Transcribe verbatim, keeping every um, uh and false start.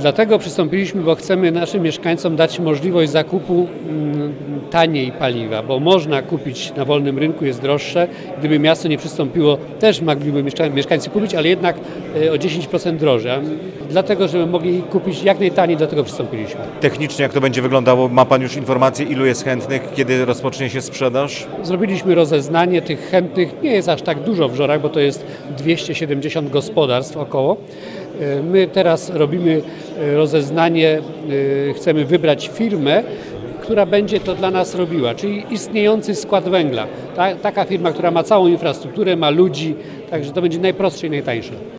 Dlatego przystąpiliśmy, bo chcemy naszym mieszkańcom dać możliwość zakupu mm, taniej paliwa, bo można kupić na wolnym rynku, jest droższe. Gdyby miasto nie przystąpiło, też mogliby mieszka- mieszkańcy kupić, ale jednak e, o dziesięć procent drożej. A dlatego, żeby mogli kupić jak najtaniej, dlatego przystąpiliśmy. Technicznie jak to będzie wyglądało? Ma Pan już informacje, ilu jest chętnych, kiedy rozpocznie się sprzedaż? Zrobiliśmy rozeznanie tych chętnych, nie jest aż tak dużo w Żorach, bo to jest dwieście siedemdziesiąt gospodarstw około. My teraz robimy rozeznanie, chcemy wybrać firmę, która będzie to dla nas robiła, czyli istniejący skład węgla. Ta, taka firma, która ma całą infrastrukturę, ma ludzi, także to będzie najprostsze i najtańsze.